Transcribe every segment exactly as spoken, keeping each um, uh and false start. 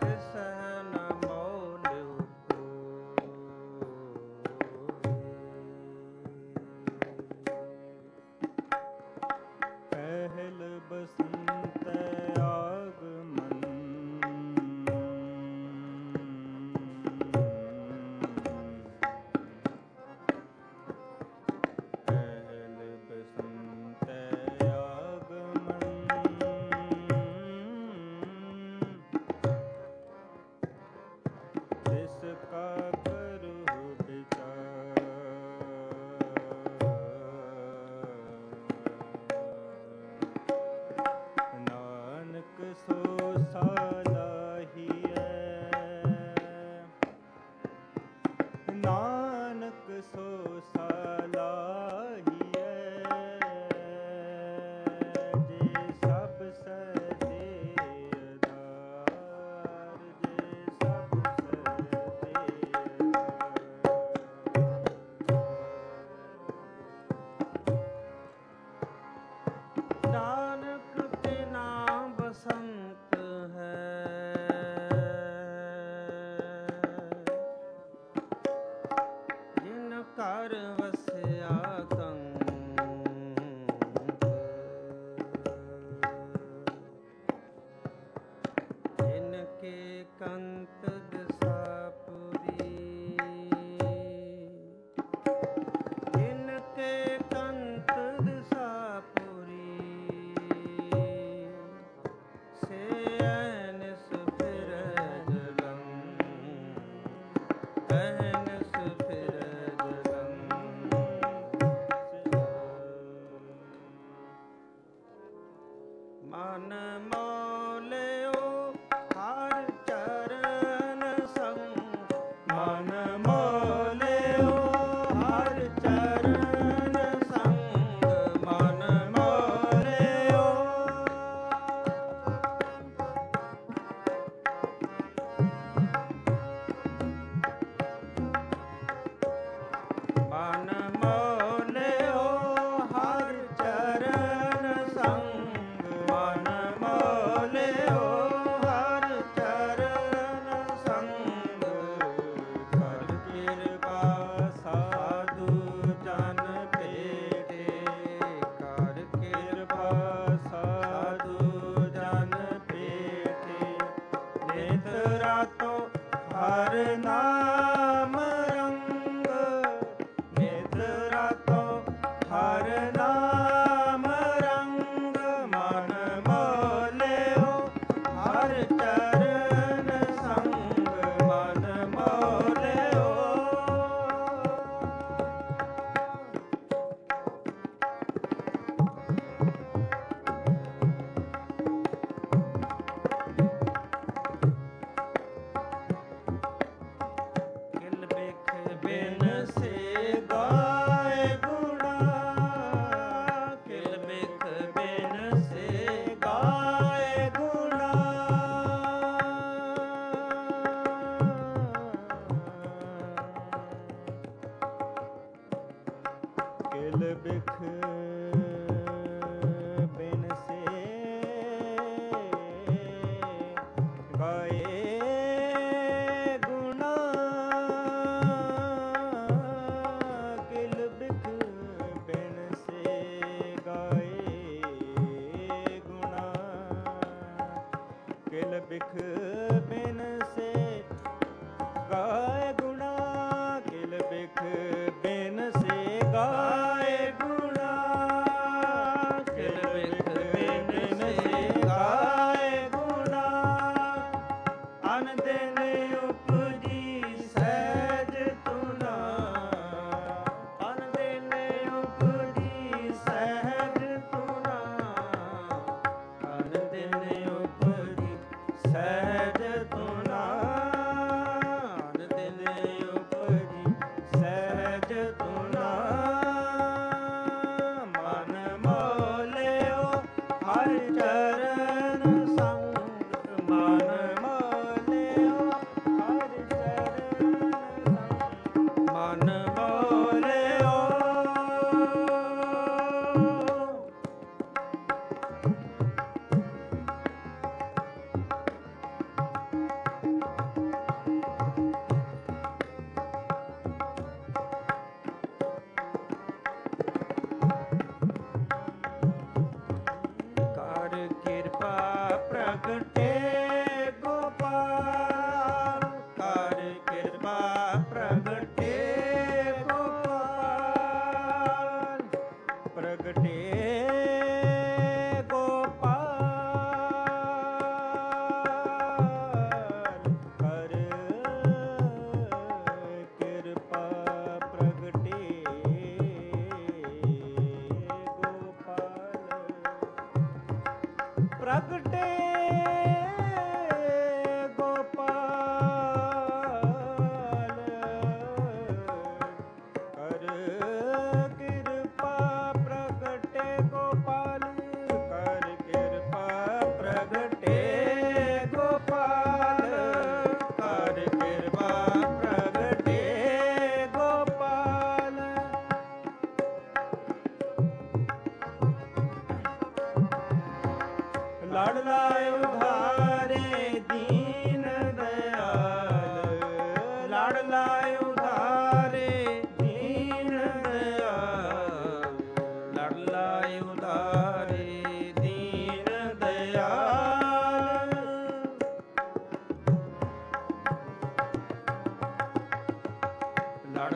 ਚਰਨ ਸੰਗ ਮਨ ਮੋਲਿਓ ਹਰਿ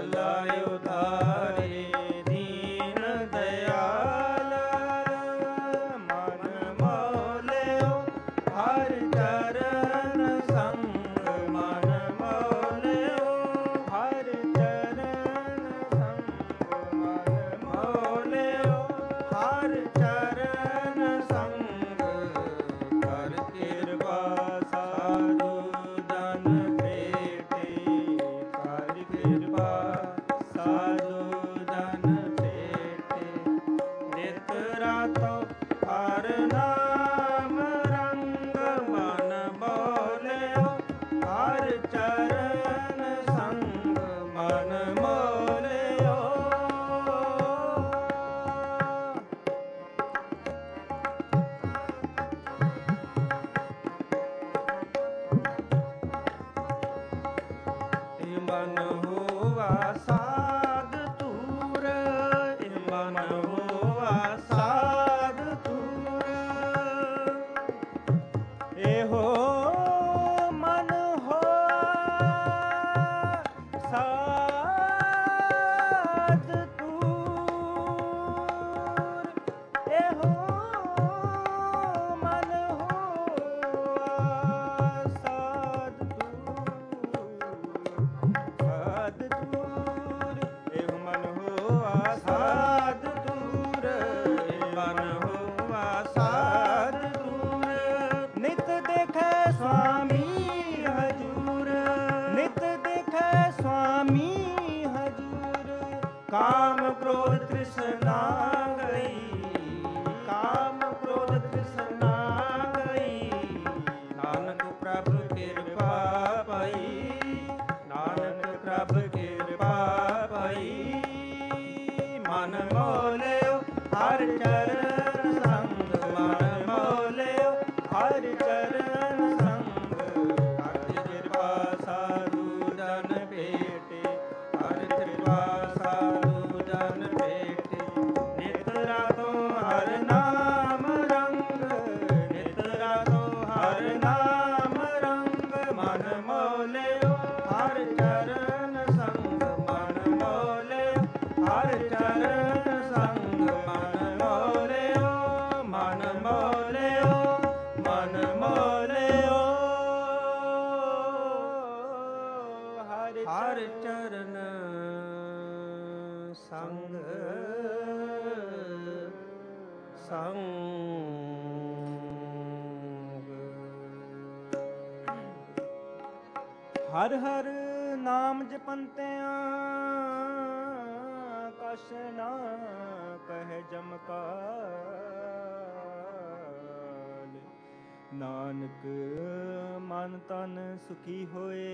ਭਲਾ ਉਧਾਰੇ ਦੀਨ ਦਇਆਲ ਮਨ ਮੋਲਿਓ ਹਰ ਚਰਨ ਸੰਗ ਮਨ ਮੋਲਿਓ ਹਰ ਚਰਨ ਸੰਗ ਮਨ ਮੋਲਿਓ ਹਰ ਚਰਨ ਸੰਗ ਕਰ ਕਿਰਪਾ ਸਾਧੂ ਜਨ ਭੇਟੇ ਕਰ ਕਿਰਪਾ ਸਾਧੂ ਜਨ ਭੇਟੇ ਨਿਤ ਰਾਤੋ ਹਰ ਨਾਮ ਰੰਗ ਮਨ ਮੋਲਿਓ ਹਰ ਚਰਨ ਸੰਗ ਮਨ ਮੋਲਿਓ ਇਹ ਮਨ ਹੋਵਾ ਸਾਧ ਤੂਰ ਇਹ ਮਨ ਹੋਵਾ ਸਾਧ ਤੂਰ ਇਹੋ ਮਨ ਹੋਆ ਸਾਧ ਤੂਰ ਇਹੋ ਮਨ ਹੋਆ ਸਾਧ ਤੂਰ ਸਾਧ ਤੂਰ ਇਹ ਮਨ ਹੋਆ ਸਾਧ ਤੂਰ ਇਹ ਮਨ ਹੋਆ ਸਾਧ ਤੂਰ ਨਿਤ ਦੇਖੈ ਸੁਆਮੀ ਹਜੂਰ ਨਿਤ ਦੇਖੈ ਸੁਆਮੀ ਹਜੂਰ ਕਾਮ ਕ੍ਰੋਧ ਤ੍ਰਿਸ਼ਨਾ ਗਈ ਕਾਮ ਕ੍ਰੋਧ ਤ੍ਰਿਸ਼ਨਾ ਗਈ ਨਾਨਕ ਪ੍ਰਭ ਕਿਰਪਾ ਪਾਈ ਨਾਨਕ ਪ੍ਰਭ ਕਿਰਪਾ ਪਾਈ ਮਨ ਮੋਲਿਓ ਹਰ ਚਰਨ ਸੰਗ ਮਨ ਮੋਲਿਓ ਹਰ ਚਰਨ ਸੰਗ ਹਰ ਕਿਰਪਾ ਸਾਧੂ ਜਨ ਭੇਟੇ ਹਰ ਕਿਰਪਾ ਸਾਧੂ ਜਨ ਭੇਟੇ ਨਿਤ ਰਾਤੋ ਹਰ ਨਾਮ ਰੰਗ ਨਿਤ ਰਾਤੋ ਹਰ ਨਾਮ ਰੰਗ ਮਨ ਮੋਲਿਓ ਹਰ ਚਰਨ ਸੰਗ ਮਨ ਮੋਲਿਓ ਹਰ ਚਰਨ ਸੰਗ ਮਨ ਮੋਲਿਓ ਮਨ ਮੋਲਿਓ ਮਨ ਮੋਲਿਓ ਹਰ ਹਰ ਚਰਨ ਸੰਗ ਸੰਗ ਹਰ ਹਰ ਨਾਮ ਜਪੰਤਿਆਂ ਕਛ ਨਾ ਕਹਿ ਜਮਕਾਲ ਨਾਨਕ ਮਨ ਤਨ ਸੁਖੀ ਹੋਏ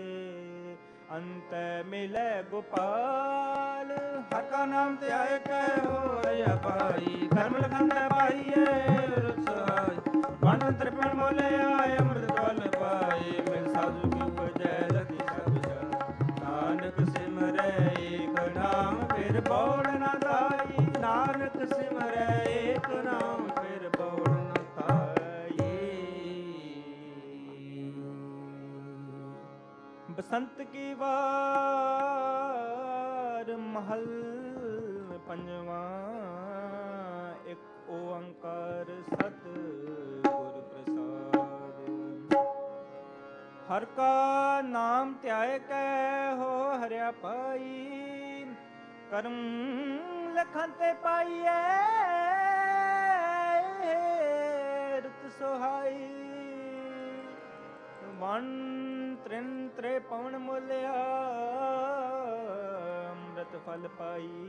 ਅੰਤੈ ਮਿਲੈ ਗੋਪਾਲ ਹਰ ਕਾ ਨਾਮ ਧਿਆਇ ਕੈ ਹੋਇ ਪਾਈ ਧਰਮ ਲਖੰਡ ਪਾਈਏ ਰੁਸਹਾਈ ਮਨ ਤ੍ਰਿਪਣ ਮੋਲੇ ਆਏ ਅੰਮ੍ਰਿਤ ਫਲ ਪਾਏ ਮਿਲ ਸਾਧੂ ਕੀ ਉਪਜੈ ਲਖੀ ਸਭ ਜਨ ਨਾਨਕ ਸਿਮਰੈ ਏਕ ਨਾਮ ਫਿਰ ਬੋੜ ਨਾ ਤਾਈ ਨਾਨਕ ਸਿਮਰੈ ਏਕ ਨਾਮ ਫਿਰ ਬੋੜ ਨਾ ਤਾਈ ਬਸੰਤ ਕੀ ਵਾਰ ਮਹਲ ਪੰਜਵਾਂ ਇੱਕ ਓੰਕਾਰ ਸਤ ਗੁਰ ਪ੍ਰਸਾਦ ਹਰ ਕਾ ਨਾਮ ਧਿਆਇ ਕੈ ਹੋ ਹਰਿਆ ਪਾਈ ਕਰਮ ਲਖਨ ਤੇ ਪਾਈਐ ਰਤ ਸੁਹਾਈ ਵਨ ਤ੍ਰਿਨ ਤ੍ਰੇ ਪਵਨ ਮੋਲਿਆ ਅੰਮ੍ਰਿਤ ਫਲ ਪਾਈ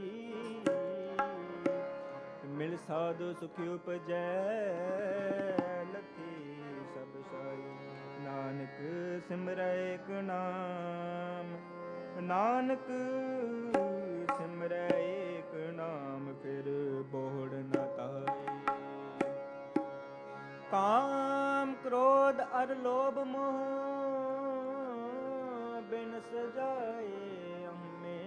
ਮਿਲ ਸਾਧੂ ਸੁਖੀ ਉਪਜੈ ਲਖੀ ਸਭ ਸਾਈ ਨਾਨਕ ਸਿਮਰੈ ਏਕ ਨਾਮ ਨਾਨਕ ਸਿਮਰੈ ਏਕ ਨਾਮ ਫਿਰ ਬੋੜ ਨਾ ਤਾਈ ਕਾਮ ਕ੍ਰੋਧ ਅਰ ਲੋਭ ਮੋਹ ਬਿਨ ਸਜਾਏ ਅੰਮੇ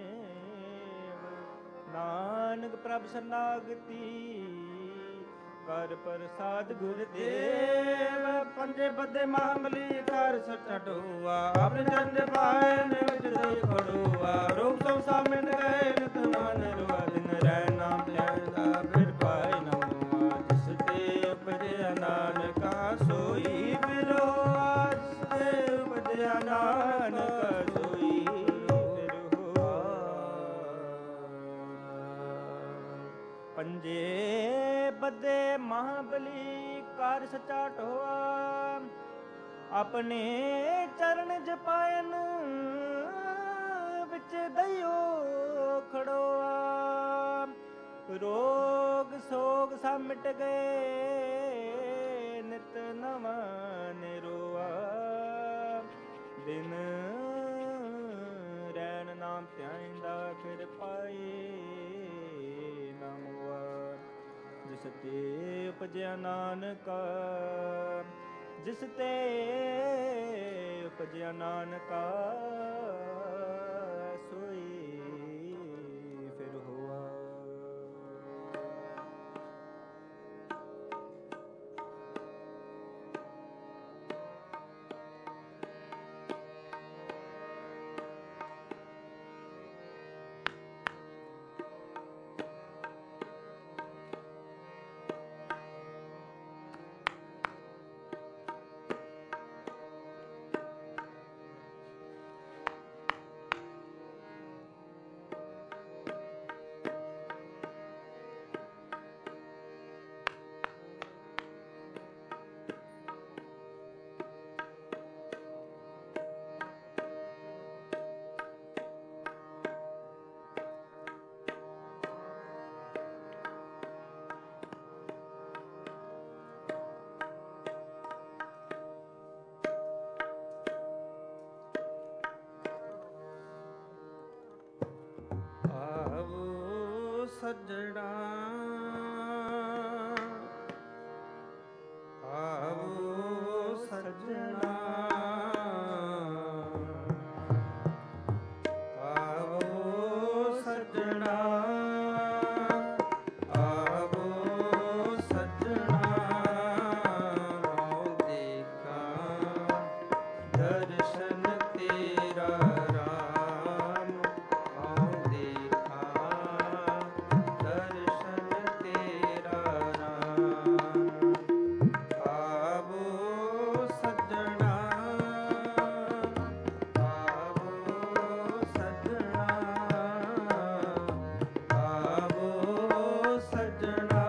ਨਾਨਕ ਪ੍ਰਭ ਸਰਨਾਗਤੀ ਕਰ ਪ੍ਰਸਾਦ ਗੁਰਦੇਵ ਪੰਜੇ ਬੱਦੇ ਮਾਮਲੀ ਕਰ ਸਟਟੂਆ ਆਪਣੇ ਚੰਦ ਪਾਏ ਨਿਵਜ ਦੇ ਖੜੂਆ ਰੂਪ ਸੰਸਾਰ ਨਾਨਕ ਸੋਈ ਫਿਰ ਹੋਆ। ਪੰਜੇ ਬੱਦੇ ਮਹਾਬਲੀ ਕਰ ਸਚਾ ਢੋਆ। ਆਪਣੇ ਚਰਨ ਜਪਾਇਨ ਵਿੱਚ ਦਈਓ ਖੜੋਆ। ਰੋਗ ਸੋਗ ਸਭ ਮਿਟ ਗਏ ਨਿਤ ਨਵਾਂ ਨਿਰੋਆ। ਦਿਨ ਰੈਣ ਨਾਮ ਧਿਆਇਂਦਾ ਫਿਰ ਪਾਏ ਨਾ ਮੁਆ। ਜਿਸ ਤੇ ਉਪਜਿਆ ਨਾਨਕਾ ਜਿਸ ਤੇ ਉਪਜਿਆ ਨਾਨਕਾ ਸੋਈ ਫਿਰ ਹੋਆ। ਸੱਜਣਾ ਆਵੋ ਸੱਜਣਾ ਆਵੋ ਸੱਜਣਾ ਆਵੋ ਸੱਜਣਾ ਆਓ ਦੇਖਾਂ ਦਰਸ਼ਨ ਤੇਰਾ ਰਾਮ। ਆਓ ਦੇਖਾਂ ਦਰਸ਼ਨ ਤੇਰਾ ਰਾਮ। ਆਵੋ ਸੱਜਣਾ ਆਵੋ ਸੱਜਣਾ ਆਵੋ ਸੱਜਣਾ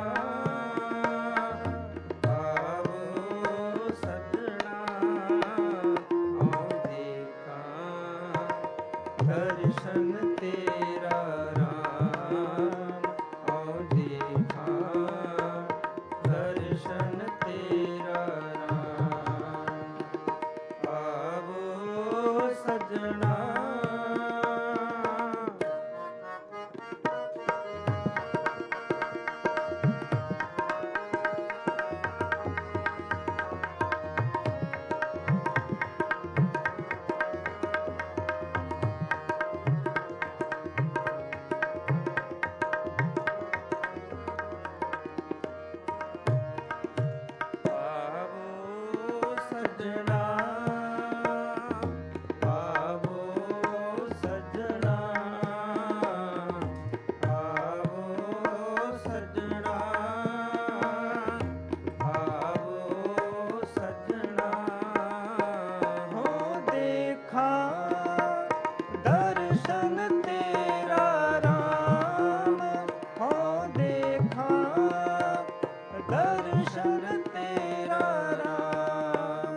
ਆਵੋ ਸੱਜਣਾ ਆਓ ਦੇਖਾਂ ਦਰਸ਼ਨ ਤੇਰਾ ਰਾਮ। ਆਓ ਦੇਖਾਂ ਦਰਸ਼ਨ ਤੇਰਾ ਰਾਮ। ਆਵੋ ਸੱਜਣਾ ਆਵੋ ਸੱਜਣਾ ਆਵੋ ਸੱਜਣਾ ਆਵੋ ਸੱਜਣਾ ਆਵੋ ਸੱਜਣਾ ਹੋ ਦੇਖਾਂ ਦਰਸ਼ਨ ਤੇਰਾ ਰਾਮ। ਹੋ ਦੇਖਾਂ ਦਰਸ਼ਨ ਤੇਰਾ ਰਾਮ।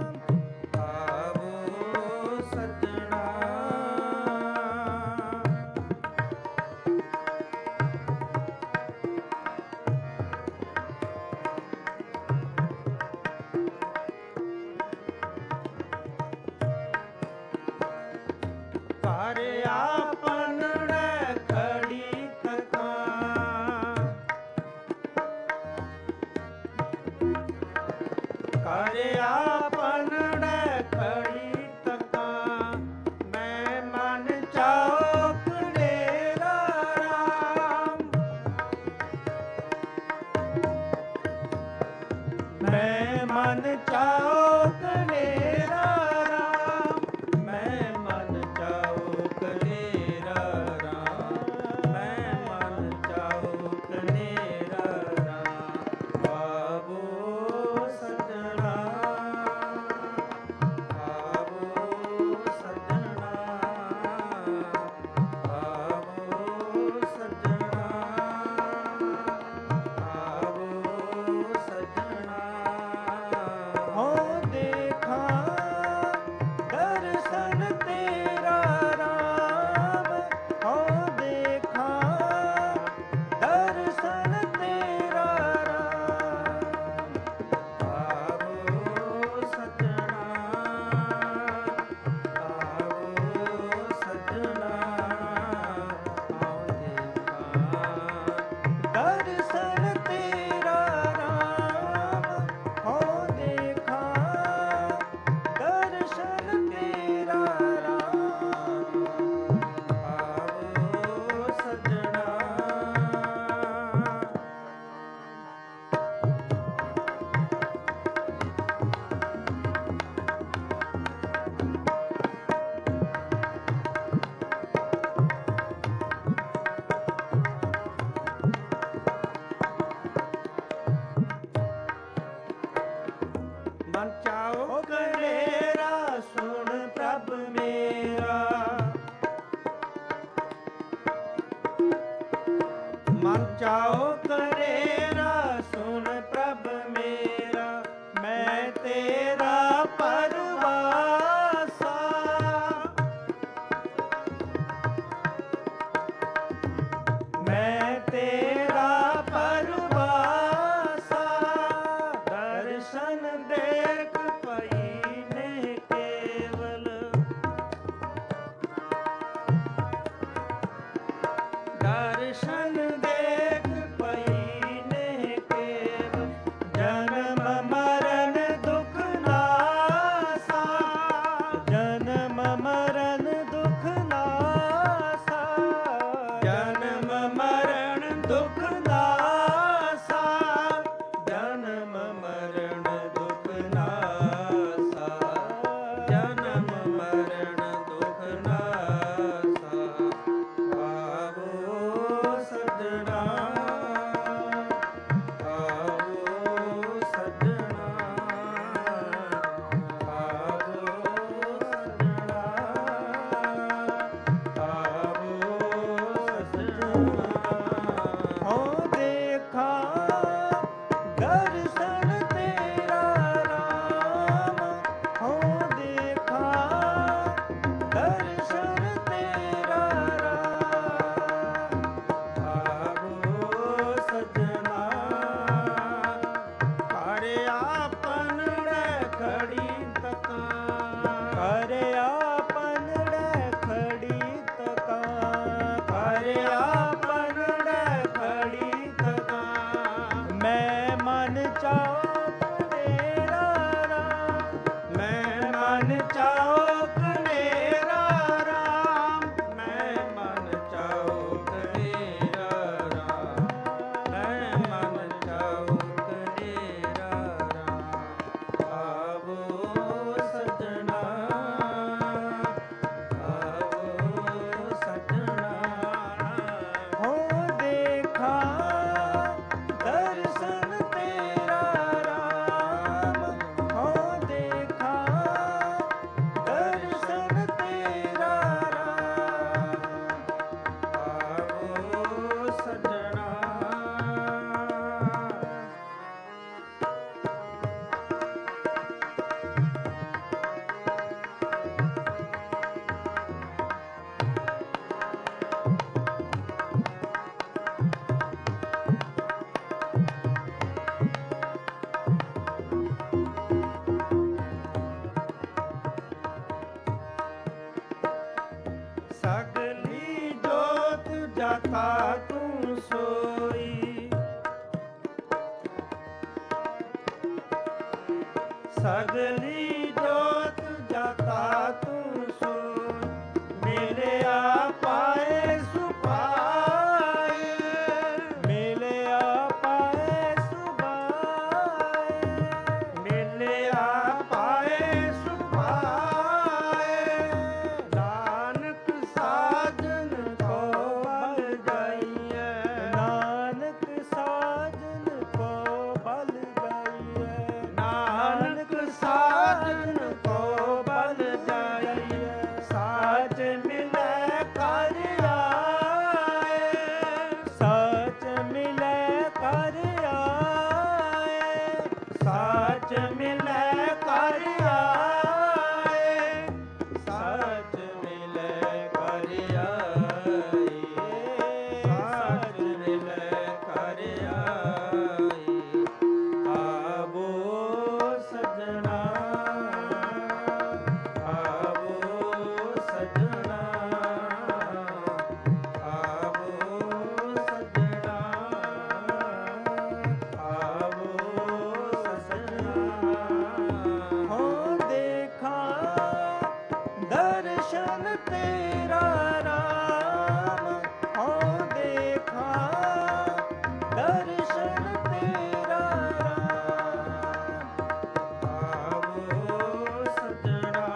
ਆਵੋ ਸੱਜਣਾ ਘਰ ਆਪਨ ਖੜੀ ਤਕਾਂ। ਘਰ ਆਪਨ ਖੜੀ ਤਕਾਂ। ਮੈਂ ਮਨ ਚੌਕ ਡੇਰਾ ਰਾਮ। ਮੈਂ ਮਨ ਚੌਕ ਡੇਰਾ ਰਾਮ। ਮੈਂ ਮਨ ਚੌਕ ਡੇਰਾ ਚਾਓ ਕਰੇਰਾ ਸੁਨ ਪ੍ਰਭ ਮੇਰਾ, ਮੈਂ ਤੇਰਾ ਪਰਵਾਸਾ। ਮੈਂ ਤੇਰਾ ਪਰਵਾਸਾ, ਦਰਸ਼ਨ ਦੇਖ ਪਈ ਨੇ ਕੇਵਲ। ਦਰਸ਼ਨ ਦੇਖ ਪਈ ਨੇ ਕੇਵਲ, ਜਨਮ ਮਰਨ ਦੁਖ ਨਾਸਾ। ਜਨਮ ਮਰਨ ਦੁਖ ਨਾਸਾ, ਜਨਮ ਮਰਨ ਦੁਖ ਨਾਸਾ, ਜਨਮ ਮਰਨ ਦੁਖ ਨਾਸਾ, ਜਨਮ ਮਰਨ ਦੁਖ ਨਾਸਾ। ਆਵੋ ਸੱਜਣਾ, ਆਵੋ ਸੱਜਣਾ, ਆਵੋ ਸੱਜਣਾ, ਆਵੋ ਸੱਜਣਾ। ਹੋ ਦੇਖਾਂ ਦਰਸ਼ਨ ਤੇਰਾ ਰਾਮ, ਹੋ ਦੇਖਾਂ ਦਰਸ਼ਨ ਤੇਰਾ ਰਾਮ। ਆਵੋ ਸੱਜਣਾ, ਘਰ ਆਪਨ ਰੇ ਖੜੀ ਤਕਾਂ, ਘਰ ਆਪਨ ਰੇ ਖੜੀ ਤਕਾਂ, ਘਰ ਆਪਨ ਰੇ ਖੜੀ ਤਕਾਂ। ਮੈਂ ਮਨ ਚਾਉ ਕਨੇਰਾ ਰਾਮ, ਮੈਂ ਮਨ ਚਾਉ ਕਨੇਰਾ ਰਾਮ, ਮੈਂ ਮਨ ਚਾਉ ਕਨੇਰਾ ਰਾਮ, ਮੈਂ ਮਨ ਚਾਉ ਕਨੇਰਾ ਰਾਮ। ਆਵੋ ਸੱਜਣਾ, ਆਵੋ ਸੱਜਣਾ। ਹੋ ਦੇਖਾਂ ਦਰਸ਼ਨ ਤੇਰਾ ਰਾਮ, ਹੋ ਦੇਖਾਂ ਦਰਸ਼ਨ ਤੇਰਾ ਰਾਮ। ਆਵੋ ਸੱਜਣਾ। ਸਗਲੀ ਜੋਤ ਜਾਤਾ ਤੂੰ ਸੋਈ, ਸਗਲੀ ਜੋਤ ਜਾਤਾ ਤੂੰ ਸੋਈ। ਮਿਲਿਆ ਪਾਏ ਸੁਪਾਏ, ਮਿਲਿਆ ਪਾਏ ਸੁਬਾਏ, ਮਿਲਿਆ ਪਾਏ ਸੁਪਾਏ। ਨਾਨਕ ਸਾਜਨ ਕੋ ਬਲ ਗਈਐ, ਨਾਨਕ ਸਾਜਨ ਕੋ ਬਲ ਗਈਐ, ਨਾਨਕ ਸਾਜਨ ਕੋ ਬਲ ਜਾਈਐ। ਸਾਚ ਮਿਲੈ ਕਰ ਆਏ, ਸਾਚ ਮਿਲੈ ਕਰ ਆਏ, ਸਾਚ ਮਿਲੈ ਕਰ ਆਏ, ਸਾਚ ਮਿਲੈ ਕਰ ਆਏ, ਸਾਚ ਮਿਲੈ ਕਰ ਆਏ। ਆਵੋ ਸੱਜਣਾ, ਆਵੋ ਸੱਜਣਾ, ਆਵੋ ਸੱਜਣਾ, ਆਵੋ ਸੱਜਣਾ। ਹੋ ਦੇਖਾਂ ਦਰਸ਼ਨ ਤੇਰਾ ਰਾਮ, ਹੋ ਦੇਖਾਂ ਦਰਸ਼ਨ ਤੇਰਾ ਰਾਮ। ਆਵੋ ਸੱਜਣਾ,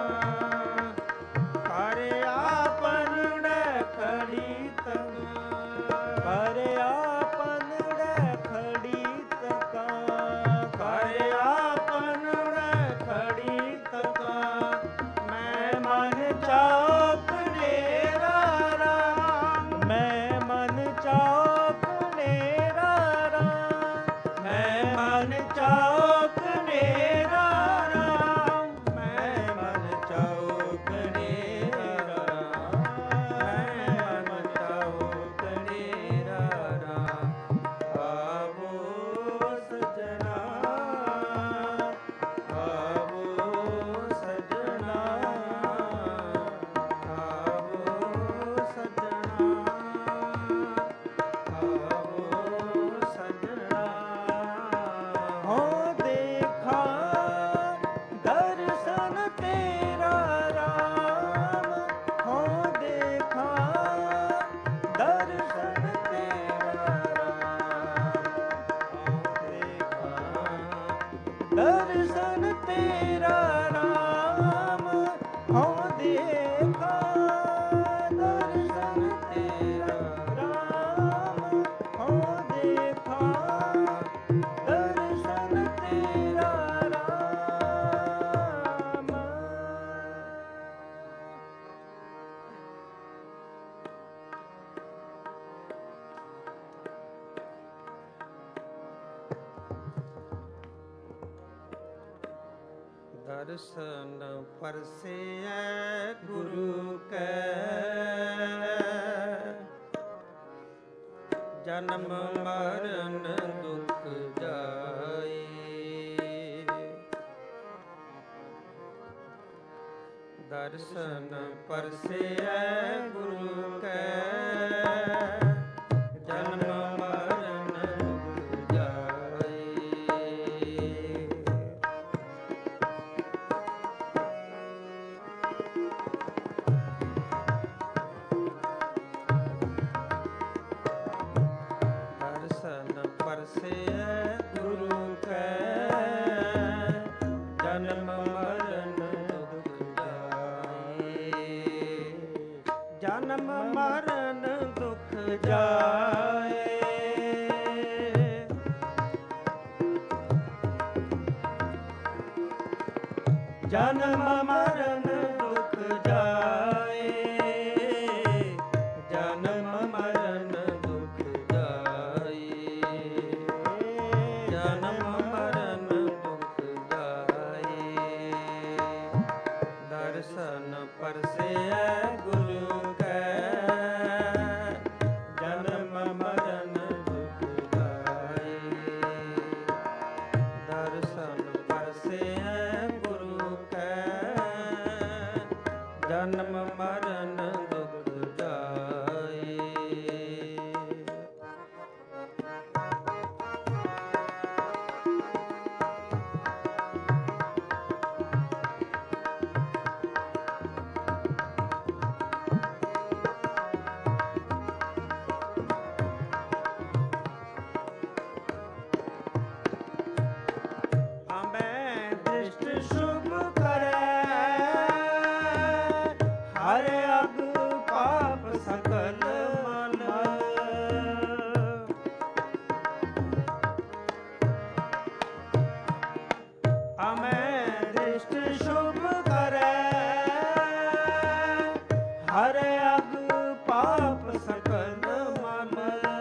ਘਰ ਆਪਨ ਰੇ ਖੜੀ ਤਕਾਂ, ਘਰ ਆਪਨ ਰੇ ਖੜੀ ਤਕਾਂ, ਘਰ ਆਪਨ ਰੇ ਖੜੀ ਤਕਾਂ। ਮੈਂ ਮਨ ਚਾਉ ਕਨੇਰਾ ਹੋ ਦੇਖਾ ਦਰਸ਼ਨ ਤੇਰਾ ਰਾਮ, ਹੋ ਦੇਖਾ ਦਰਸ਼ਨ ਤੇਰਾ ਰਾਮ। ਦਰਸ਼ਨ ਪਰਸੈ ਗੁਰੂ ਕੈ, ਜਨਮ ਮਰਨ ਦੁਖ ਜਾਏ। ਦਰਸ਼ਨ ਪਰਸੈ ਗੁਰੂ ਕੈ, ਜਨਮ ਮਰਨ ਦੁਖ ਜਾਏ। ਪਰਸੈ ਗੁਰੂ ਕੈ, ਜਨਮ ਮਰਨ ਦੁਖ ਜਾਏ। ਜਨਮ ਮਰਨ ਦੁਖ ਜਾਏ। ਜਨਮ ਮਰਨ ਦੁਖ ਜਾਏ। ਜਨਮ ਮਰਨ ਦੁਖ ਜਾਏ। ਜਨਮ ਮਰਨ ਦੁਖ ਜਾਏ। ਦਰਸ਼ਨ ਪਰਸੈ ਗੁਰੂ ਕੈ, ਜਨਮ ਮਰਨ ਦੁਖ ਜਾਏ। ਦਰਸ਼ਨ ਪਰਸੈ ਗੁਰੂ ਕੈ, ਜਨਮ ਮਰਨ ਦੁਖ ਜਾਏ। ਆਂਬੈ ਦ੍ਰਿਸ਼ਟ ਸ਼ੁਭ ਕਰੈ, ਹਰਿ ਅਗ ਪਾਪ ਸਕਲ ਮਲ। ਆਮੈ ਦ੍ਰਿਸ਼ਟ ਸ਼ੁਭ ਕਰੈ, ਹਰਿ ਅਗ ਪਾਪ ਸਕਲ ਮਲ।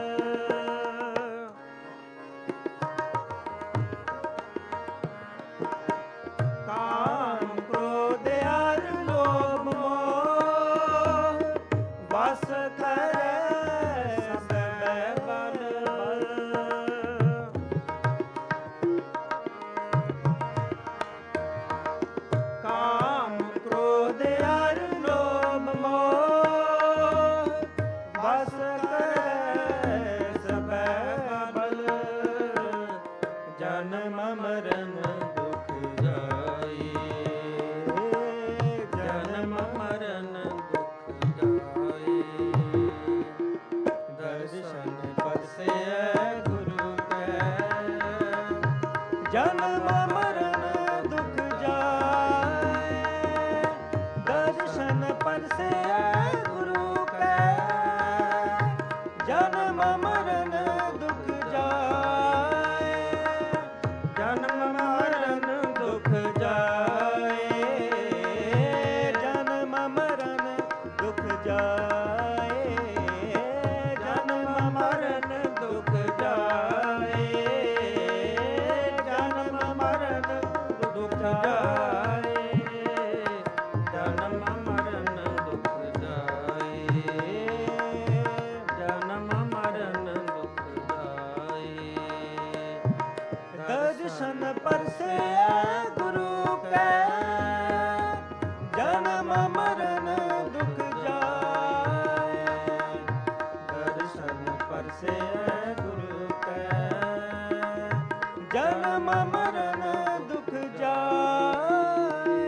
ਕਾਮ ਕ੍ਰੋਧ ਅਰ ਲੋਭ ਮੋਹ, ਵਸ ਕਰੈ ਸਭੈ ਬਲ। ਕਾਮ ਕ੍ਰੋਧ ਅਰ ਲੋਭ ਮੋਹ, ਵਸ ਕਰੈ ਸਭੈ ਬਲ। ਜਨਮ ਮਰਨ ਦੁਖ ਜਾਏ। ਜਨਮ ਮਰਨ ਦੁਖ ਜਾਏ। ਦਰਸ਼ਨ ਪਰਸੈ ਗੁਰੂ ਕੈ, ਜਨਮ ਮਰਨ ਦੁਖ ਜਾਏ। ਦਰਸ਼ਨ ਪਰਸੈ ਗੁਰੂ ਕੈ, ਜਨਮ ਮਰਨ ਦੁਖ ਜਾਏ। ਜਨਮ ਮਰਨ ਦੁਖ ਜਾਏ। ਜਨਮ ਮਰਨ ਦੁਖ ਜਾਏ। ਜਨਮ ਮਰਨ ਦੁਖ ਜਾਏ। ਜਨਮ ਮਰਨ ਦੁਖ ਜਾਏ। ਜਨਮ ਮਰਨ ਦੁਖ ਜਾਏ। ਜਨਮ ਮਰਨ ਦੁਖ ਜਾਏ। ਦਰਸ਼ਨ ਪਰਸੈ ਗੁਰੂ ਕੈ, ਜਨਮ ਮਰਨ ਦੁਖ ਜਾਏ। ਦਰਸ਼ਨ ਪਰਸੈ ਗੁਰੂ ਕੈ, ਜਨਮ ਮਰਨ ਦੁਖ ਜਾਏ।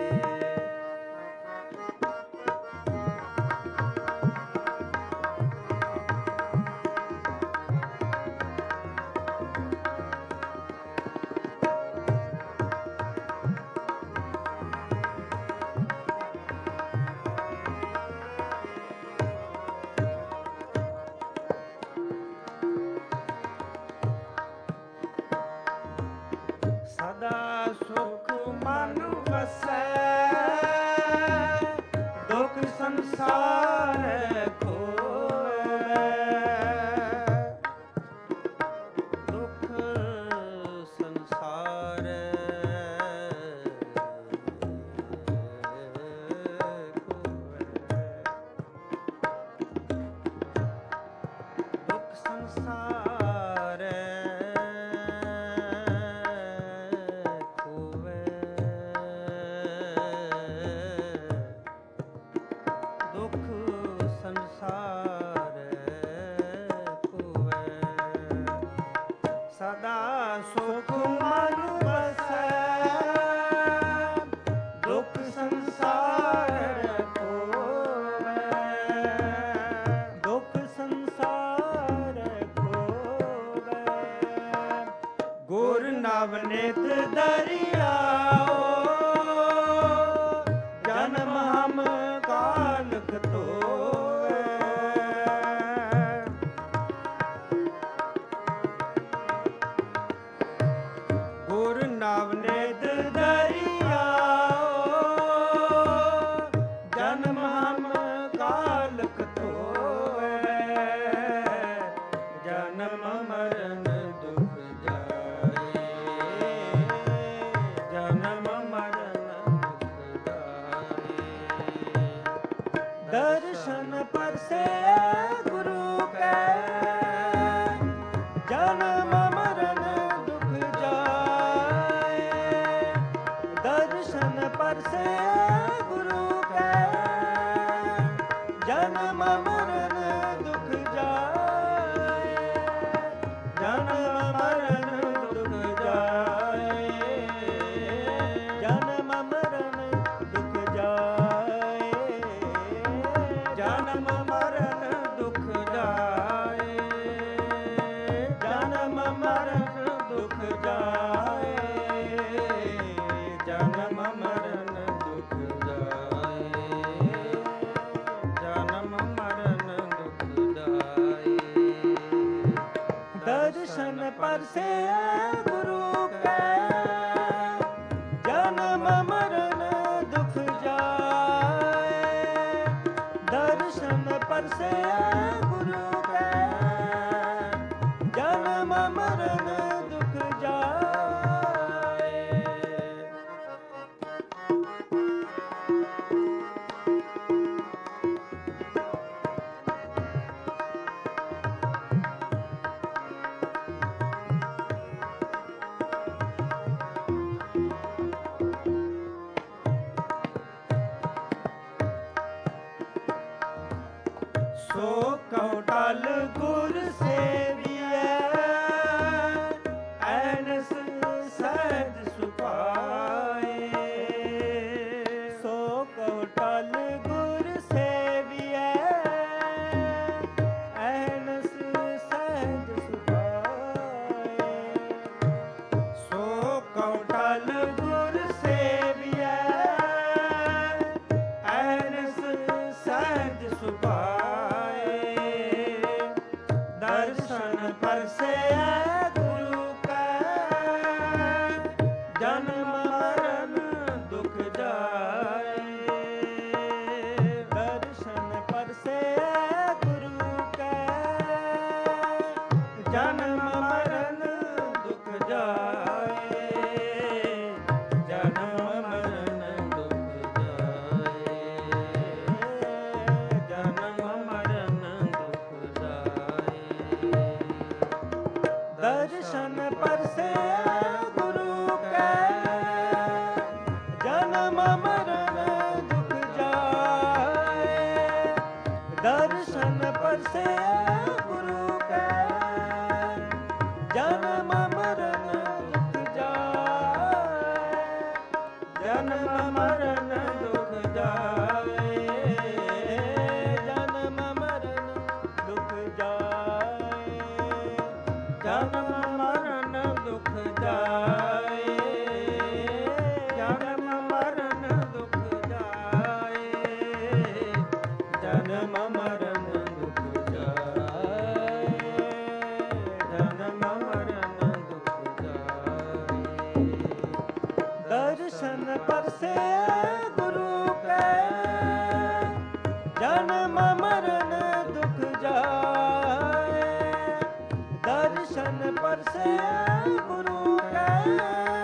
ਸੰਸਾਰ ਖੋਵੈ, ਦੁਖ ਸੰਸਾਰ ਖੋਵੈ, ਦੁਖ ਸੰਸਾਰ ਖੋਵੈ, ਦੁਖ ਸੰਸਾਰ ਖੋਵੈ, ਸਦਾ ਸੁਖ ਮਨ ਵਸੈ, ਦੁਖ ਸੰਸਾਰ ਖੋਵੈ, ਦੁਖ ਸੰਸਾਰ ਖੋਵੈ, ਗੁਰ ਨਵਨੀਤ ਦਰਿਆਓ, ਜਨਮ ਹਮ ਕਾਲਖ ਧੋਵੈ, ਗੁਰ ਨਵਨੀਤ ਦਰਿਆਓ, ਜਨਮ ਹਮ ਕਾਲਖ ਧੋਵੈ, ਜਨਮ ਮਰਨ ਦੁਖ ਜਾਏ, ਜਨਮ ਮਰਨ ਦੁਖ ਜਾਏ, ਦਰਸ਼ਨ ਪਰਸੇ ਗੁਰੂ ਕੈ, ਜਨਮ ਮਰਨ ਦੁਖ ਜਾਏ, ਦਰਸ਼ਨ ਪਰਸੇ ਗੁਰੂ ਕੈ, ਜਨਮ ਮਰਨ ਦੁਖ ਜਾਏ, ਜਨਮ ਮਰਨ ਦੁਖ ਜਾਏ, ਜਨਮ ਮਰਨ ਦੁਖ ਜਾਏ, ਜਨਮ ਮਰਨ ਦੁਖ ਜਾਏ, ਜਨਮ ਮਰਨ ਦੁਖ ਜਾਏ, ਜਨਮ ਮਰਨ ਦੁਖ ਜਾਏ, ਜਨਮ ਮਰਨ ਦੁਖ ਜਾਏ, ਦਰਸ਼ਨ ਪਰਸੇ ਗੁਰੂ ਕੈ, ਜਨਮ ਮਰਨ ਦੁਖ ਜਾਏ, ਦਰਸ਼ਨ ਪਰਸੇ ਗੁਰੂ ਕੈ, ਜਨਮ ਮਰਨ ਦੁਖ ਜਾਏ। ਸੋ ਕਉ ਟਲ ਗੁਰ ਸੇਵੀਐ, ਐਨਸ ਸਹਿਜ ਸੁਭਾਏ, ਸੋ ਕਉ ਟਲ ਗੁਰ ਸੇਵੀਐ, ਐਨਸ ਸਹਿਜ ਸੁਭਾਏ, ਸੋ ਕਉ ਟਲ ਗੁਰ ਸੇਵੀਐ, ਐਨਸ ਸਹਿਜ ਸੁਭਾਏ, ਦਰਸ਼ਨ ਪਰਸੇ ਗੁਰੂ ਕੈ, ਜਨਮ ਮਰਨ ਦੁਖ ਜਾਏ, ਦਰਸ਼ਨ ਪਰਸੇ ਗੁਰੂ ਕੈ, ਜਨਮ ਮਰਨ ਦੁਖ ਜਾਏ, ਜਨਮ ਮਰਨ ਦੁਖ ਜਾਏ, ਜਨਮ ਮਰਨ ਦੁਖ ਜਾਏ, ਦਰਸ਼ਨ ਪਰਸੇ ਗੁਰੂ ਕੈ, ਜਨਮ ਮਰਨ ਦੁਖ ਜਾਏ, ਦਰਸ਼ਨ ਪਰਸੇ ਗੁਰੂ ਕੈ, ਜਨਮ ਮਰਨ ਦੁਖ ਜਾਏ, ਜਨਮ ਮਰਨ ਦੁਖ ਜਾਏ, ਜਨਮ ਮਰਨ ਦੁਖ ਜਾਏ, ਜਨਮ ਮਰਨ ਦੁਖ ਜਾਏ, ਜਨਮ ਮਰਨ ਦੁਖ ਜਾਏ, ਜਨਮ ਮਰਨ ਦੁਖ ਜਾਏ, ਜਨਮ ਮਰਨ ਦੁਖ ਜਾਏ, ਦਰਸ਼ਨ ਪਰਸੇ ਗੁਰੂ ਕੈ, ਦਰਸੇ ਗੁਰੂ ਕੈ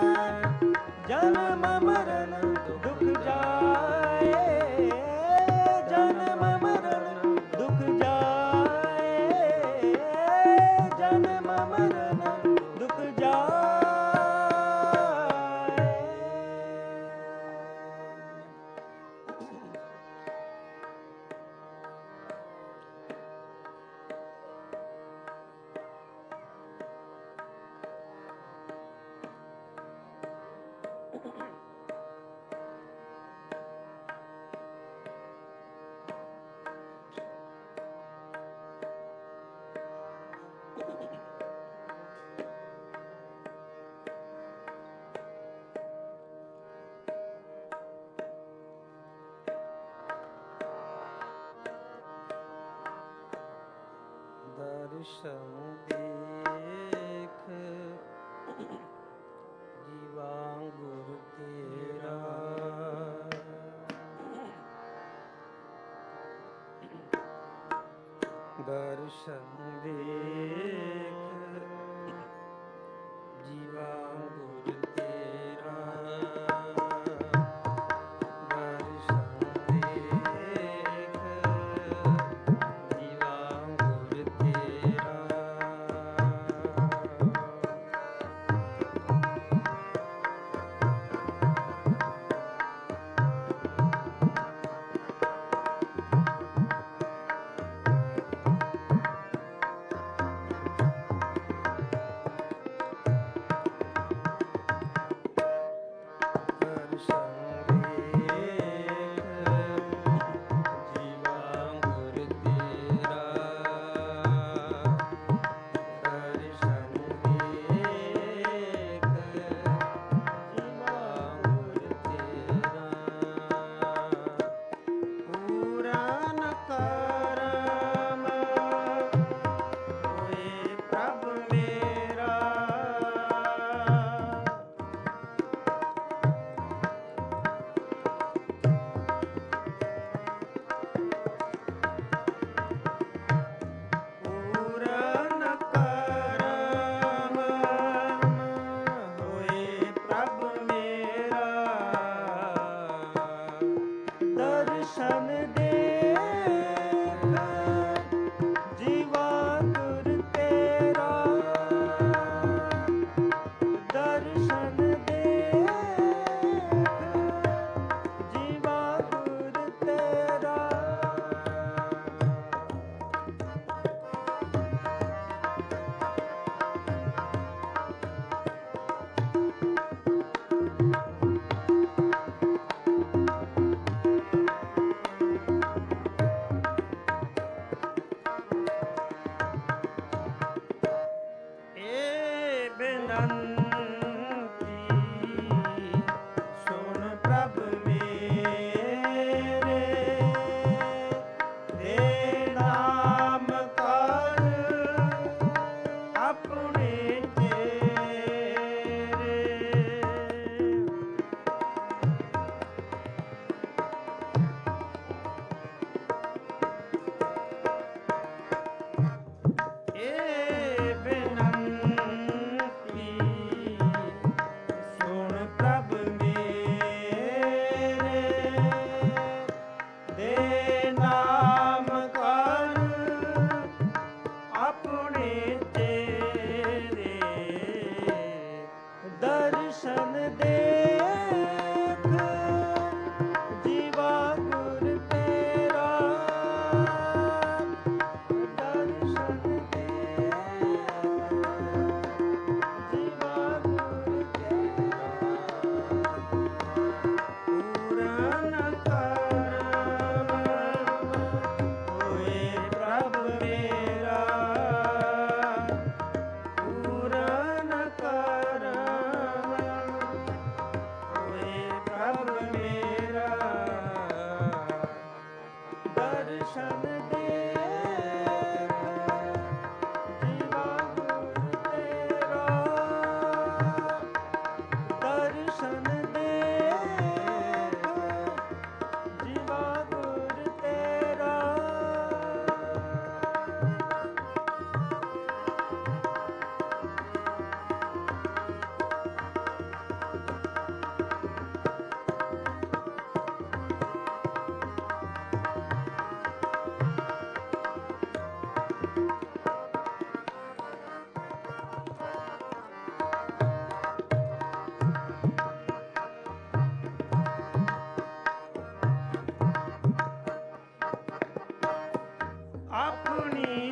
ਜਨਮ ਮਰਨ ਦੁਖ ਜਾਏ, ਜਨਮ ਮਰਨ ਦੁਖ ਜਾਏ, ਜਨਮ ਮਰਨ ਦੁਖ ਜਾਏ। ਦਰਸ਼ਨ ਦੇਖ ਜੀਵਾ ਗੁਰ ਤੇਰਾ, ਦਰਸ਼ਨ ਦੇਖ ਜੀਵਾ ਗੁਰ ਤੇਰਾ, ਦਰਸ਼ਨ ਦੇਖ ਜੀਵਾ ਗੁਰ ਤੇਰਾ।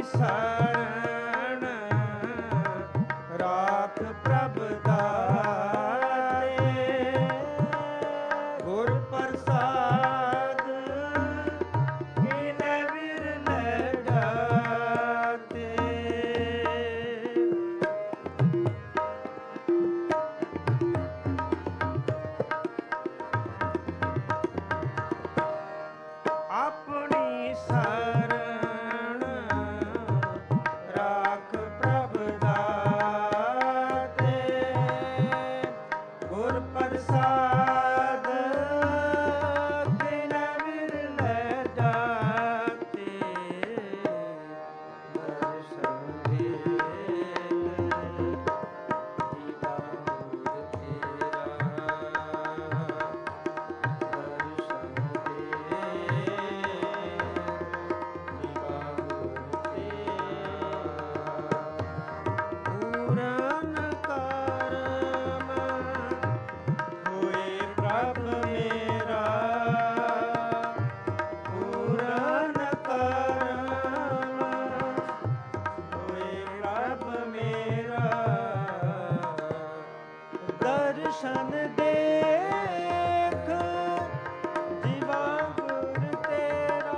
ਸਰਣ ਰਾਖ ਪ੍ਰਭ ਦਾਤੇ ਗੁਰ ਪ੍ਰਸਾਦ ਕਿਨੈ ਵਿਰਲੇ ਜਾਤੇ। ਆਪਣੀ ਸਰਣ ਰਾਖ ਪ੍ਰਭ ਦਾਤੇ ਗੁਰ ਪ੍ਰਸਾਦ ਕਿਨੈ ਵਿਰਲੇ ਜਾਤੇ। ਦਰਸ਼ਨ ਪੂਰਨ ਕਰਮ ਹੋਏ ਪ੍ਰਭ ਮੇਰਾ ਪੂਰਨ ਕਰਮ ਹੋਏ ਪ੍ਰਭ ਮੇਰਾ। ਦਰਸ਼ਨ ਦੇਖ ਜੀਵਾ ਗੁਰ ਤੇਰਾ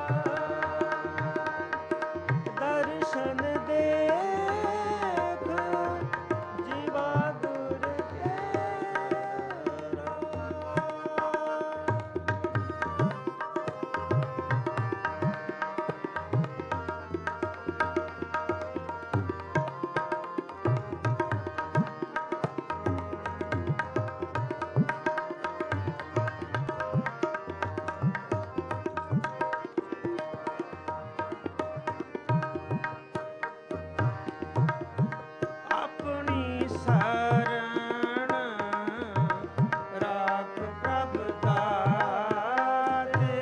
ਦਰਸ਼ਨ ਦੇਖ ਜੀਵਾ ਗੁਰ ਤੇਰਾ। ਆਪਣੀ ਸਰਣ ਰਾਖ ਪ੍ਰਭ ਦਾਤੇ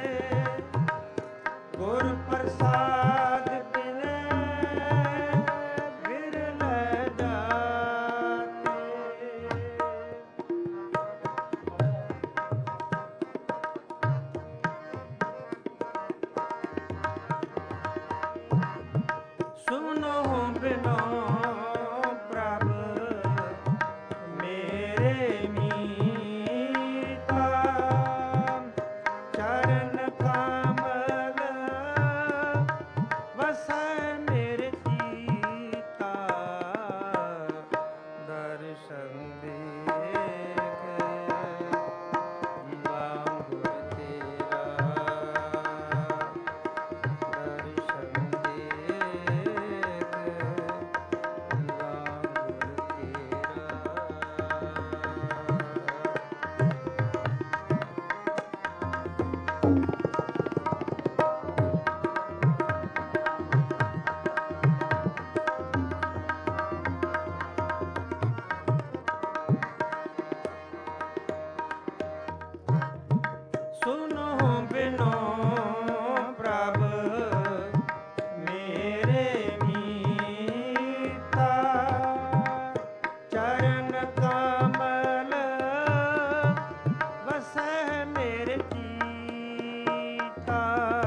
ਗੁਰ ਪ੍ਰਸਾਦ ਬਿਨੈ ਵਿਰਲੇ ਜਾਤੇ। ਸੁਨੋ ਬਿਨੋ ਪ੍ਰਭ ਮੇਰੇ ਮੀਤਾ ਚਰਨ ਕਮਲ ਵਸੈ ਮੇਰੇ ਚੀਤਾ। ਦਰਸ਼ਨ ਦੇਖ ਜੀਵਾ ਗੁਰ ਤੇਰਾ ਦਰਸ਼ਨ ਦੇਖ ਜੀਵਾ ਗੁਰ ਤੇਰਾ। ਸੁਨੋ ਬਿਨੋ ਪ੍ਰਭ ਮੇਰੇ ਮੀਤਾ ਚਰਨ ਕਮਲ ਵਸੈ ਮੇਰੇ ਚੀਤਾ।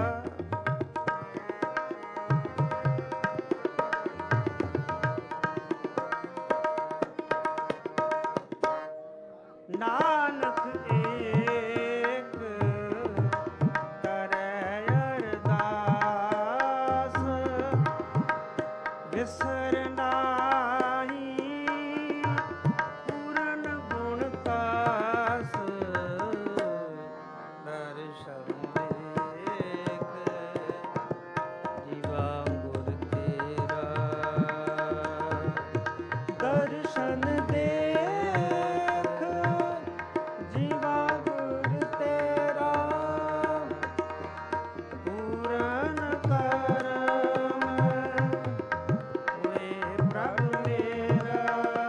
ਨਾਨਕ ਏਕ ਕਰੈ ਅਰਦਾਸ ਵਿਸਰ ਨਾਹੀ ਪੂਰਨ ਗੁਣ ਕਾਸ। ਦਰਸ਼ਨ ਦੇਖ ਜੀਵਾ ਗੁਰ ਤੇਰਾ ਦਰਸ਼ਨ ਦੇਖ ਜੀਵਾ ਗੁਰ ਤੇਰਾ। ਪੂਰਨ ਕਰਮ ਹੋਏ ਪ੍ਰਭ ਮੇਰਾ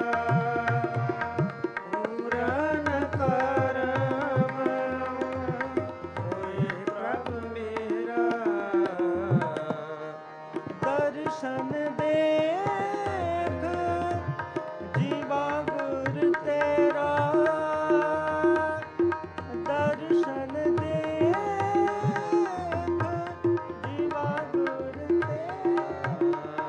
ਪੂਰਨ ਕਰਮ ਹੋਏ ਪ੍ਰਭ ਮੇਰਾ। ਦਰਸ਼ਨ ਦੇਖ ਜੀਵਾ ਗੁਰ ਤੇਰਾ ਦਰਸ਼ਨ ਦੇਖ ਜੀਵਾ ਗੁਰ ਤੇਰਾ।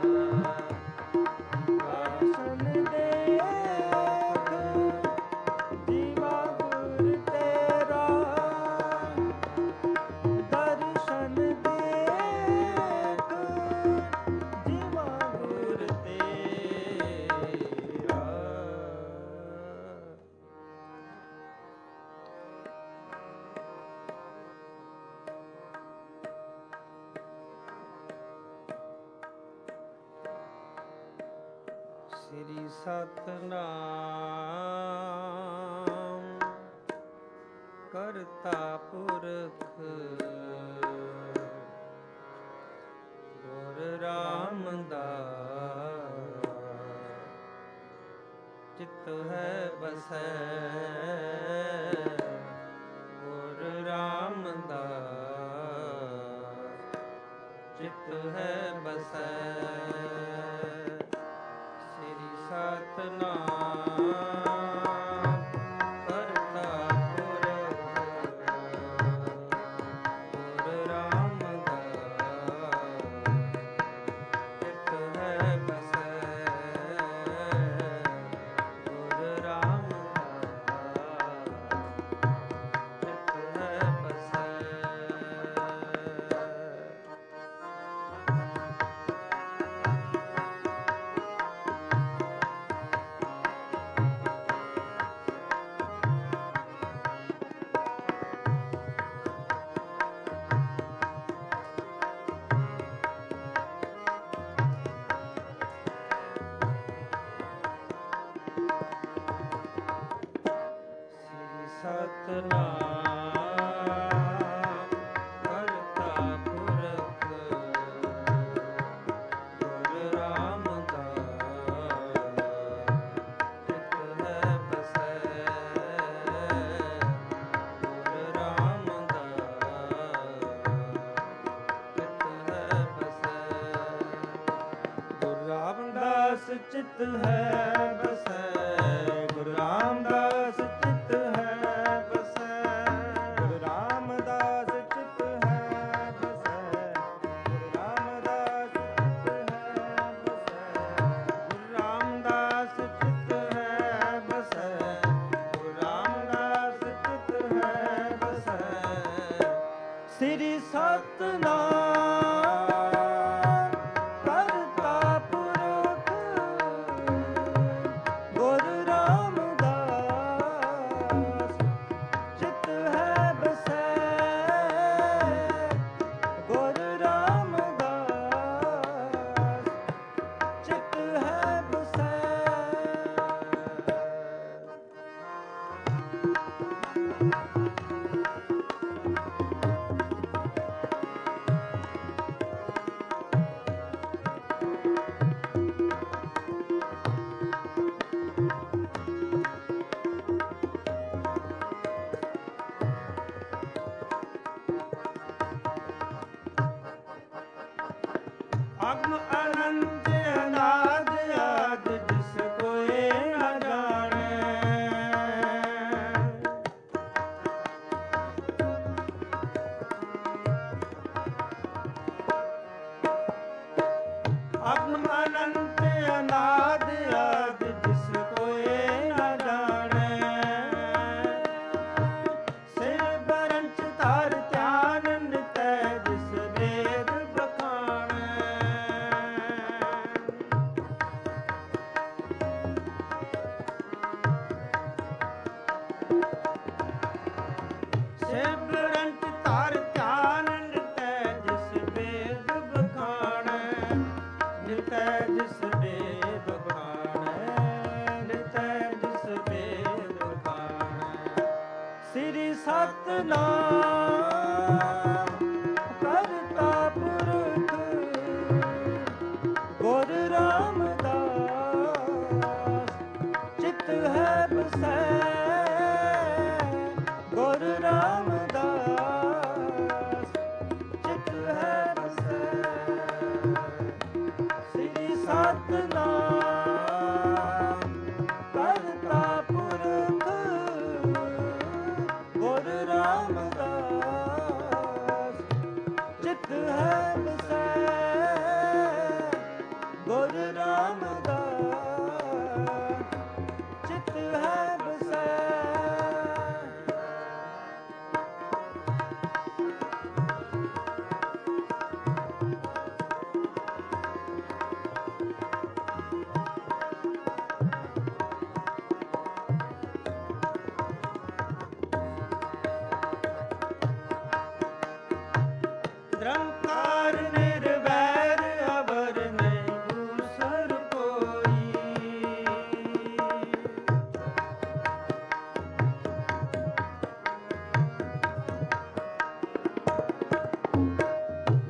ਸ੍ਰੀ ਸਤਨਾਮ ਕਰਤਾ ਪੁਰਖ ਗੁਰ ਰਾਮਦਾਸ ਚਿਤ ਹੈ ਬਸੈ ਗੁਰ ਰਾਮਦਾਸ ਚਿਤ ਹੈ ਬਸੈ ਸ੍ਰੀ ਸਤਨਾਮ ਕਰਤਾ ਪੁਰਖ ਗੁਰ ਰਾਮਦਾਸ ਚਿਤ ਹੈ ਬਸੈ ਗੁਰ ਰਾਮਦਾਸ ਚਿਤ ਹੈ ਬਸੈ। ਸਤਨਾਮ ਕਰਤਾ ਪੁਰਖ ਗੁਰ ਰਾਮਦਾਸ ਚਿਤ ਹੈ ਬਸੈ ਗੁਰ ਰਾਮਦਾਸ ਚਿਤ ਹੈ ਬਸੈ ਗੁਰ ਰਾਮਦਾਸ ਚਿਤ ਹੈ ਬਸੈ ਗੁਰ ਰਾਮਦਾਸ ਚਿਤ ਹੈ ਬਸੈ ਗੁਰ ਰਾਮਦਾਸ ਚਿਤ ਹੈ ਬਸੈ ਗੁਰ ਰਾਮਦਾਸ ਚਿਤ ਹੈ ਬਸੈ ਸ੍ਰੀ ਸਤਨਾਮ ਕਰਤਾ ਪੁਰਖ ਗੁਰ ਰਾਮਦਾਸ ਚਿਤ ਹੈ ਬਸੈ ਗੁਰ ਰਾਮਦਾਸ ਚਿਤ ਹੈ ਬਸੈ। ਅਗਮ ਅਨੰਤ ਅਨਾਦ ਆਦ ਜਿਸ ਕੋਇ ਨ ਜਾਣੈ ਅਗਮ ਅਨੰਤ ਅਨਾਦ ਆਦ ਜਿਸ ਕੋਇ ਨ ਜਾਣੈ ਸਿਰ ਬਰੰਚ ਧਰ ਧਿਆਨ ਨਿਤੈ ਜਿਸ ਵੇਦ ਬਖਾਣੈ ਸਿਮਰੰਤ ਧਰ ਧਿਆਨ ਨਿਤੈ ਜਿਸ ਵੇਦ ਬਖਾਣੈ ਨਿਤੈ ਜਿਸ ਵੇਦ ਬਖਾਣੈ ਨਿਤੈ ਜਿਸ ਵੇਦ ਬਖਾਣੈ ਸ੍ਰੀ ਸਤਨਾਮ ਕਰਤਾ ਪੁਰਖ ਗੁਰ ਰਾਮਦਾਸ ਚਿਤ ਹੈ ਬਸੈ ਗੁਰ ਰਾਮਦਾਸ ਚਿਤ ਹੈ ਬਸੈ ਸ੍ਰੀ ਸਤਨਾਮ ਕਰਤਾ ਪੁਰਖ ਗੁਰ ਰਾਮਦਾਸ ਚਿਤ ਹੈ ਬਸੈ ਗੁਰ ਰਾਮਦਾਸ ਚਿਤ ਹੈ ਬਸੈ। ਨਿਰੰਕਾਰ ਨਿਰਵੈਰ ਅਵਰ ਨਹੀਂ ਦੂਸਰ ਕੋਈ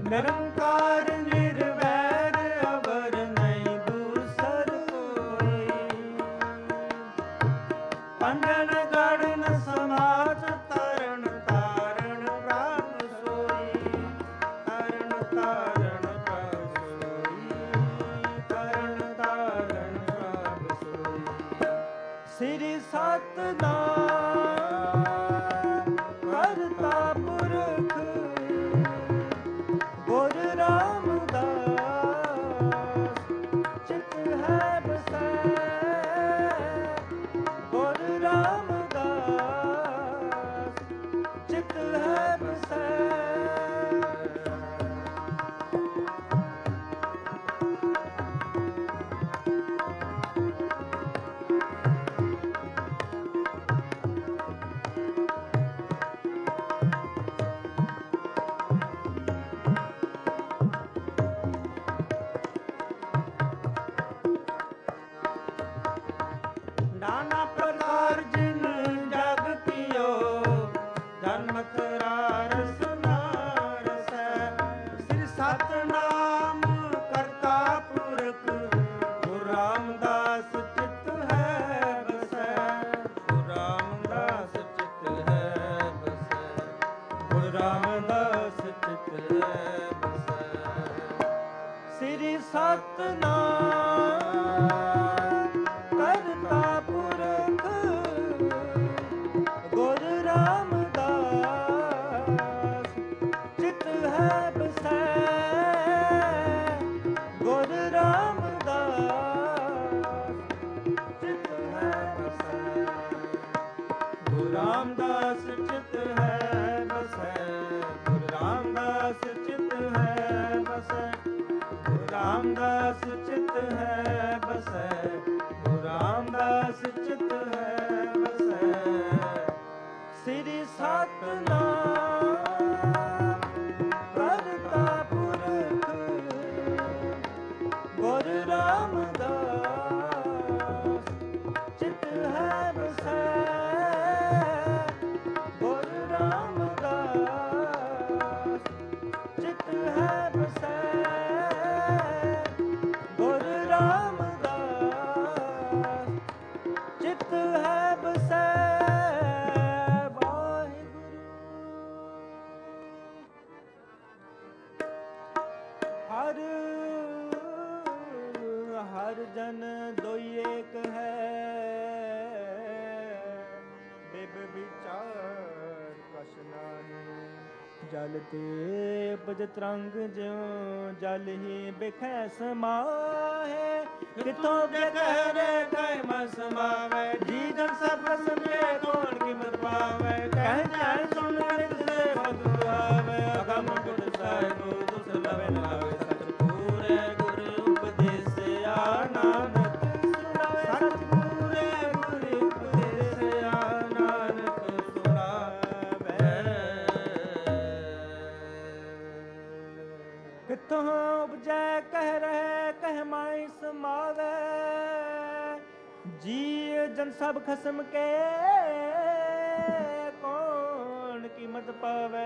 ਨਿਰੰਕਾਰ ਨਿਰਵੈਰ ਅਵਰ ਨਹੀਂ ਦੂਸਰ ਕੋਈ। ਪੰਡਨ ਗੜਨ ਸਮਾਜ ਤਰਨ ਤਾਰਨ ਪ੍ਰਭ ਸੋਈ। ਤਰਨ ਤਾਰਨ ਪ੍ਰਭ ਸੋਈ। ਤਰਨ ਤਾਰਨ ਪ੍ਰਭ ਸੋਈ। ਸ੍ਰੀ ਸਤਿਨਾਮ ਕਰਤਾ ਪੁਰਖ ਗੁਰ ਰਾਮਦਾਸ ਚਿਤ ਹੈ ਬਸੈ। ਗੁਰ ਰਾਮਦਾਸ ਚਿਤ ਹੈ ਬਸੈ। ਨਾਨਾ ਪ੍ਰਕਾਰ ਜਿਨ ਜਗ ਕੀਓ ਜਨਮਤ ਰਾਰਸ ਨਾਰਸੈ। ਸ੍ਰੀ ਸਤਿਨਾਮ ਕਰਤਾ ਪੁਰਖ ਗੁਰੂ ਰਾਮਦਾਸ ਚਿਤ ਹੈ ਬਸੈ। ਗੁਰੂ ਰਾਮਦਾਸ ਚਿਤ ਹੈ ਬਸੈ। ਗੁਰੂ ਰਾਮਦਾਸ ਚਿਤ ਹੈ ਬਸੈ। ਸ੍ਰੀ ਸਤਿਨਾਮ ਕਰਤਾ ਪੁਰਖ ਗੁਰ ਰਾਮਦਾਸ ਚਿਤ ਹੈ ਬਸੈ। ਗੁਰ ਰਾਮਦਾਸ ਚਿਤ ਹੈ ਬਸੈ। ਗੁਰੂ ਰਾਮਦਾਸ ਚਿਤ ਹੈ ਬਸੈ। ਗੁਰੂ ਰਾਮਦਾਸ ਚਿਤ ਹੈ ਬਸੈ। ਗੁਰੂ ਰਾਮਦਾਸ ਚਿਤ ਹੈ ਬਸੈ। ਗੁਰੂ ਰਾਮਦਾਸ ਚਿਤ ਹੈ ਬਸੈ। ਸ੍ਰੀ ਸਤਿਨਾਮ ਕਰਤਾ ਪੁਰਖ ਗੁਰ ਰਾਮਦਾਸ ਚਿਤ ਹੈ ਬਸੈ। ਗੁਰ ਰਾਮਦਾਸ ਚਿਤ ਹੈ ਬਸੈ। ਗੁਰ ਰਾਮਦਾਸ ਚਿਤ ਹੈ ਬਸੈ। ਵਾਹਿਗੁਰੂ ਹਰ ਹਰ ਜਨ ਦੋਈ ਏਕ ਹੈ। ਬਿਬ ਵਿਚਾਰ ਕਛ ਨਾਹੀ। ਜਲ ਤੇ ਉਪਜ ਤਰੰਗ ਜਿਉ ਜਲ ਹੀ ਬਿਖੈ ਸਮਾਹੇ। ਕਿਥੋਂ ਬਿਖਰੇ ਕੈ ਮਨ ਸਮਾਵੈ। ਜੀ ਜਨ ਸਭ ਸਮਝੇ ਕੌਣ ਕੀਮਤ ਪਾਵੈ। ਕਹਿ ਜਾਣ ਸੁਣ ਨਿਤ ਸੇ ਮਤ ਆਵੈ। ਅਗਮ ਗੁਰ ਸਾਹਿਬ ਦੁਸ ਲਵੇ ਨ ਲਾਵੇ। ਸਚ ਪੂਰੇ ਗੁਰ ਉਪਦੇਸਿਆ ਨਾਨਕ ਸੁਣਾਵੇ। ਸਚ ਪੂਰੇ ਗੁਰ ਉਪਦੇਸਿਆ ਨਾਨਕ ਸੁਣਾਵੇ। ਕਿਥੋਂ ਉਪਜੈ ਕਹਿ ਰਹਿ ਕਹਿ ਮਾਈ ਸਮਾਵੈ। ਜੀ ਜਨ ਸਭ ਖਸਮ ਕੇ ਕੌਣ ਕੀਮਤ ਪਾਵੈ।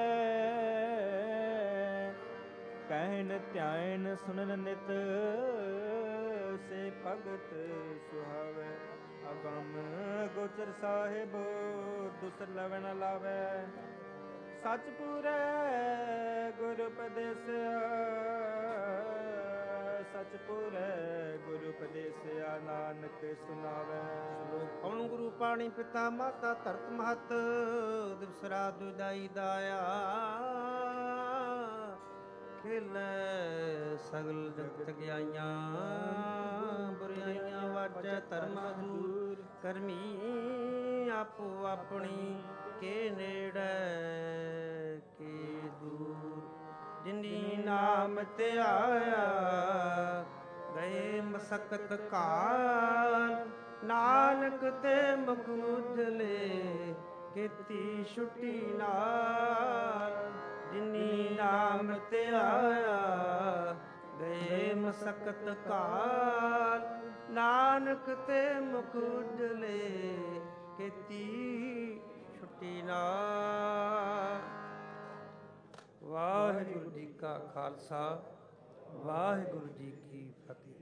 ਕਹਿਨ ਧਿਆਨ ਸੁਨਨ ਨਿਤ ਸੇ ਭਗਤ ਸੁਹਾਵੈ। ਅਗਮ ਗੋਚਰ ਸਾਹਿਬ ਦੁਸਰ ਲਵੈ ਨ ਲਾਵੈ। ਸਚ ਪੂਰੈ ਗੁਰ ਉਪਦੇਸਿਆ। ਸਚ ਪੂਰੈ ਗੁਰ ਉਪਦੇਸਿਆ ਨਾਨਕ ਸੁਨਾਵੈ। ਪਵਨ ਗੁਰੂ ਪਾਣੀ ਪਿਤਾ ਮਾਤਾ ਧਰਤ ਮਹਤ। ਦਿਵਸਰਾ ਦੁਦਾਈ ਦਾਇਆ। ਖੇਲੈ ਸਗਲ ਜਗਤ ਗਿਆਈਆਂ। ਬੁਰਾਈਆਂ ਵਾਜੈ ਧਰਮ ਦੂਰ। ਕਰਮੀ ਆਪੋ ਆਪਣੀ ਕੇ ਨੇੜੇ ਕੇ ਦੂਰ। ਜਿਨੀ ਨਾਮ ਤੇ ਆਇਆ ਗਏ ਮਸਕਤ ਕਾਲ। ਨਾਨਕ ਤੇ ਮੁਖ ਉਜਲੇ ਕੀਤੀ ਛੁੱਟੀ ਨਾਲ। ਜਿਨੀ ਨਾਮ ਤੇ ਆਇਆ ਗਏ ਮਸਕਤ ਕਾਲ। ਨਾਨਕ ਤੇ ਮੁਖ ਉਜਲੇ ਕੀਤੀ ਛੁੱਟੀ ਨਾਲ। ਵਾਹਿਗੁਰੂ ਜੀ ਕਾ ਖਾਲਸਾ ਵਾਹਿਗੁਰੂ ਜੀ ਕੀ ਫਤਿਹ।